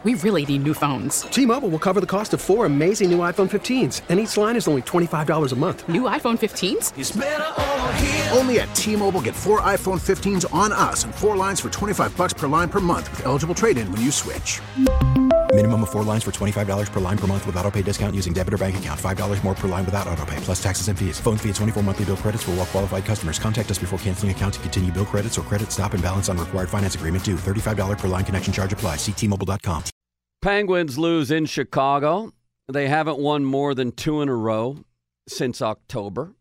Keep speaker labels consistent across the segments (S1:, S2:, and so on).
S1: we really need new phones.
S2: T-Mobile will cover the cost of 4 amazing new iPhone 15s, and each line is only $25 a month.
S1: New iPhone 15s?
S3: It's better over here.
S4: Only at T-Mobile, get 4 iPhone 15s on us and 4 lines for $25 per line per month with eligible trade-in when you switch.
S5: Minimum of 4 lines for $25 per line per month with autopay discount using debit or bank account. $5 more per line without autopay, plus taxes and fees. Phone fee at 24 monthly bill credits for well-qualified customers. Contact us before canceling account to continue bill credits or credit stop and balance on required finance agreement due. $35 per line connection charge applies. See T-Mobile.com.
S6: Penguins lose in Chicago. They haven't won more than 2 in a row since October.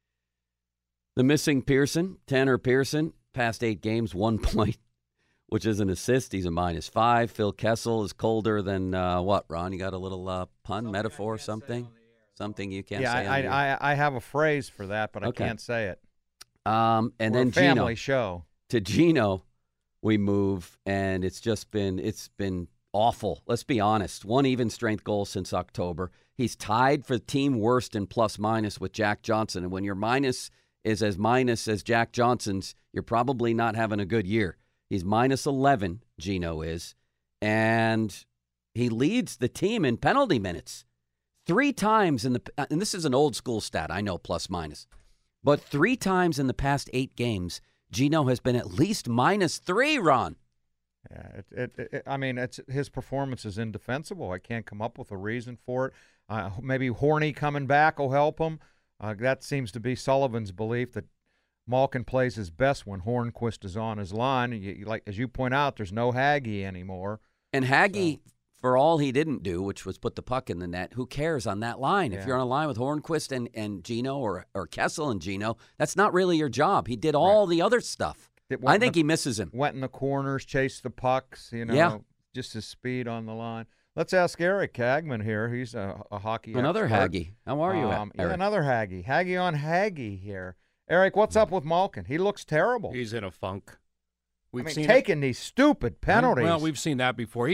S6: The missing Pearson, Tanner Pearson, past 8 games, 1 point, which is an assist. He's a -5. Phil Kessel is colder than what, Ron? You got a little pun, metaphor, something? Something you can't say on the air?
S7: I have a phrase for that, but
S6: Okay.
S7: I can't say it.
S6: And
S7: We're
S6: then
S7: a family
S6: Gino.
S7: show.
S6: To Gino, we move, and it's been awful. Let's be honest. 1 even strength goal since October. He's tied for team worst in plus-minus with Jack Johnson. And when your minus is as minus as Jack Johnson's, you're probably not having a good year. He's -11, Gino is, and he leads the team in penalty minutes. 3 times and this is an old school stat, I know, plus-minus, but 3 times in the past 8 games, Gino has been at least -3, Ron.
S7: Yeah, it's his performance is indefensible. I can't come up with a reason for it. Maybe Horny coming back will help him. That seems to be Sullivan's belief that Malkin plays his best when Hornquist is on his line. Like as you point out, there's no Hagee anymore.
S6: And Hagee, for all he didn't do, which was put the puck in the net, who cares on that line?
S7: Yeah.
S6: If you're on a line with Hornquist and Gino or Kessel and Gino, that's not really your job. He did all the other stuff. I think he misses him.
S7: Went in the corners, chased the pucks, just his speed on the line. Let's ask Eric Hagman here. He's a hockey
S6: Another
S7: expert.
S6: Hagee. How are you, Eric?
S7: Yeah, another Hagee. Hagee on Hagee here. Eric, what's up with Malkin? He looks terrible.
S8: He's in a funk. We've
S7: taking these stupid penalties.
S8: Well, we've seen that before.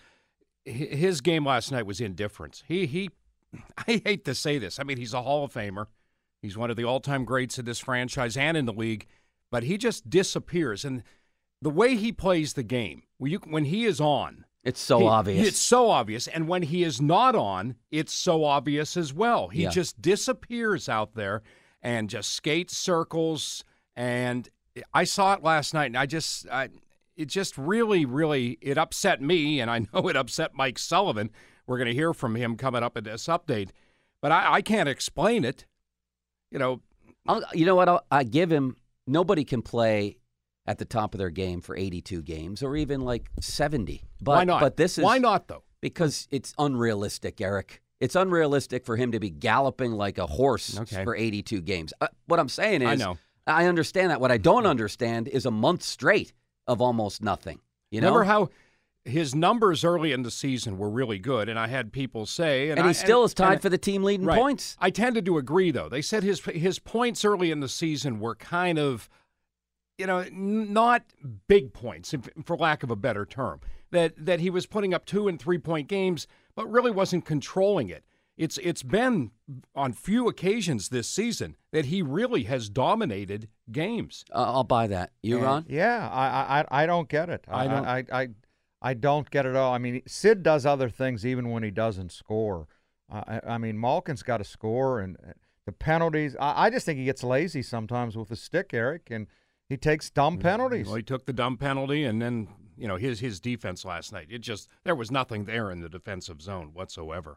S8: His game last night was indifference. I hate to say this. I mean, he's a Hall of Famer. He's one of the all-time greats in this franchise and in the league, but he just disappears. And the way he plays the game, when he is on,
S6: it's so obvious.
S8: It's so obvious. And when he is not on, it's so obvious as well. He just disappears out there and just skates circles. And I saw it last night, and it just really, really, it upset me, and I know it upset Mike Sullivan. We're going to hear from him coming up in this update. But I can't explain it. You know what?
S6: I give him, nobody can play at the top of their game for 82 games or even like 70. But,
S8: why not?
S6: But this is,
S8: why not, though?
S6: Because it's unrealistic, Eric. It's unrealistic for him to be galloping like a horse for 82 games. What I'm saying is,
S8: I know.
S6: I understand that. What I don't understand is a month straight of almost nothing.
S8: Remember how his numbers early in the season were really good, and I had people say...
S6: And he still is tied for the team leading points.
S8: I tended to agree, though. They said his points early in the season were kind of, not big points, for lack of a better term. That he was putting up 2- and 3-point games, but really wasn't controlling it. It's been on few occasions this season that he really has dominated games.
S6: I'll buy that. You, Ron?
S7: Yeah, I don't get it. I don't get it at all. I mean, Sid does other things even when he doesn't score. I mean, Malkin's got to score, and the penalties. I just think he gets lazy sometimes with the stick, Eric, and he takes dumb penalties.
S8: Well, he took the dumb penalty, and then his defense last night. There was nothing there in the defensive zone whatsoever.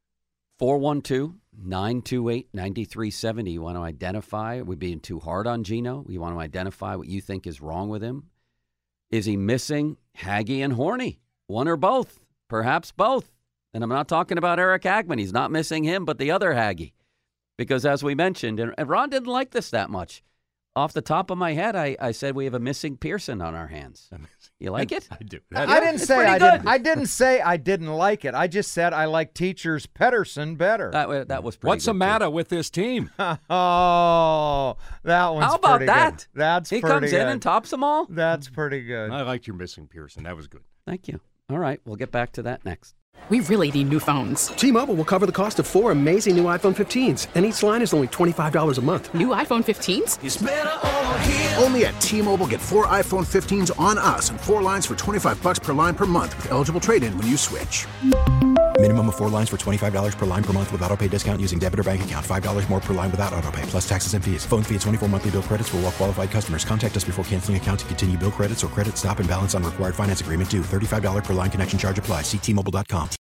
S6: 412-928-9370. You want to identify, we're being too hard on Gino. You want to identify what you think is wrong with him. Is he missing Hagee and Horny? One or both, perhaps both. And I'm not talking about Eric Hagman. He's not missing him, but the other Hagee. Because as we mentioned, and Ron didn't like this that much. Off the top of my head, I said we have a missing Pearson on our hands. You like it?
S8: I do.
S7: I didn't say I didn't. I didn't say I didn't like it. I just said I like Teachers Pettersson better.
S6: That was pretty
S8: What's the matter with this team?
S7: Oh, that one's
S6: How about
S7: pretty
S6: that?
S7: Good. That's
S6: he
S7: pretty
S6: comes
S7: good.
S6: in and tops them all?
S7: That's pretty good.
S8: I liked your missing Pearson. That was good.
S6: Thank you. All right, we'll get back to that next.
S1: We really need new phones.
S2: T-Mobile will cover the cost of 4 amazing new iPhone 15s, and each line is only $25 a month.
S1: New iPhone 15s?
S4: It's better over here. Only at T-Mobile, get 4 iPhone 15s on us and 4 lines for $25 per line per month with eligible trade-in when you switch.
S5: Minimum of 4 lines for $25 per line per month with autopay discount using debit or bank account. $5 more per line without autopay, plus taxes and fees. Phone fee at 24 monthly bill credits for well-qualified customers. Contact us before canceling account to continue bill credits or credit stop and balance on required finance agreement due. $35 per line connection charge applies. See T-Mobile.com.